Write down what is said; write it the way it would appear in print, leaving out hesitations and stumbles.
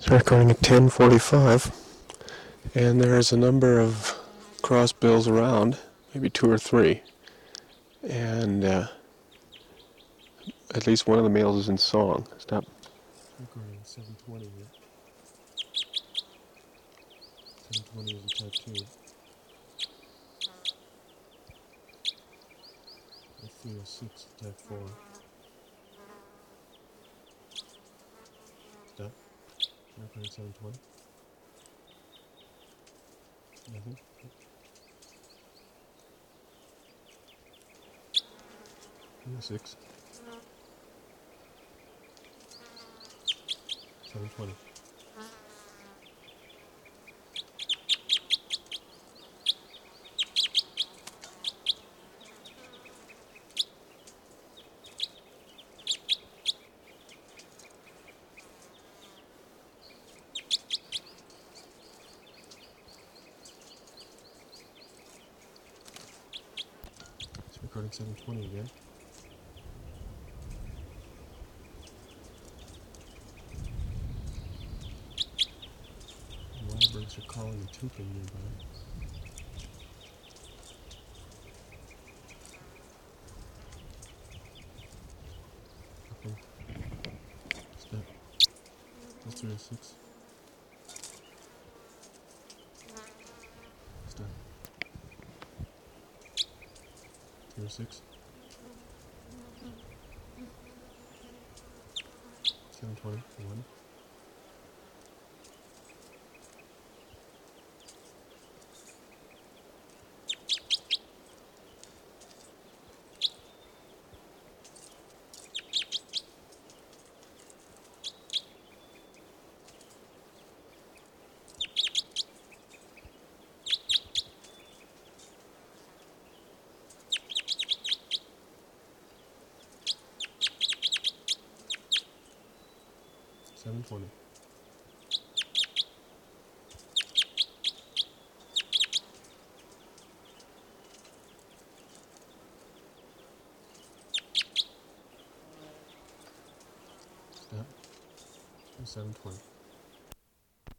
Recording at 10:45, and there's a number of crossbills around, maybe two or three, and at least one of the males is in song. Stop. Recording 720 here. 720 is a type 2. And 306 is type 4. Stop. Recording 720. Nothing. 306. 720. It's recording 720 again. Wild birds are calling and tooting nearby. Nothing. Stop. That's 306. Stop. 306. 720. 1. Seven 20. Stop. 720.